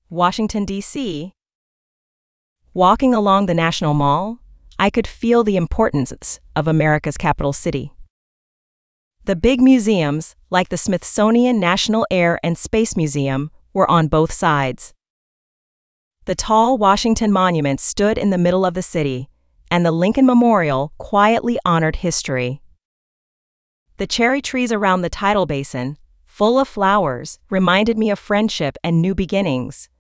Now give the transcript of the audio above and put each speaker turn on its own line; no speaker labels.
Washington, D.C., walking along the National Mall, I could feel the importance of America's capital city. The big museums, like the Smithsonian National Air and Space Museum, were on both sides. The tall Washington Monument stood in the middle of the city, and the Lincoln Memorial quietly honored history. The cherry trees around the tidal basin, full of flowers, reminded me of friendship and new beginnings.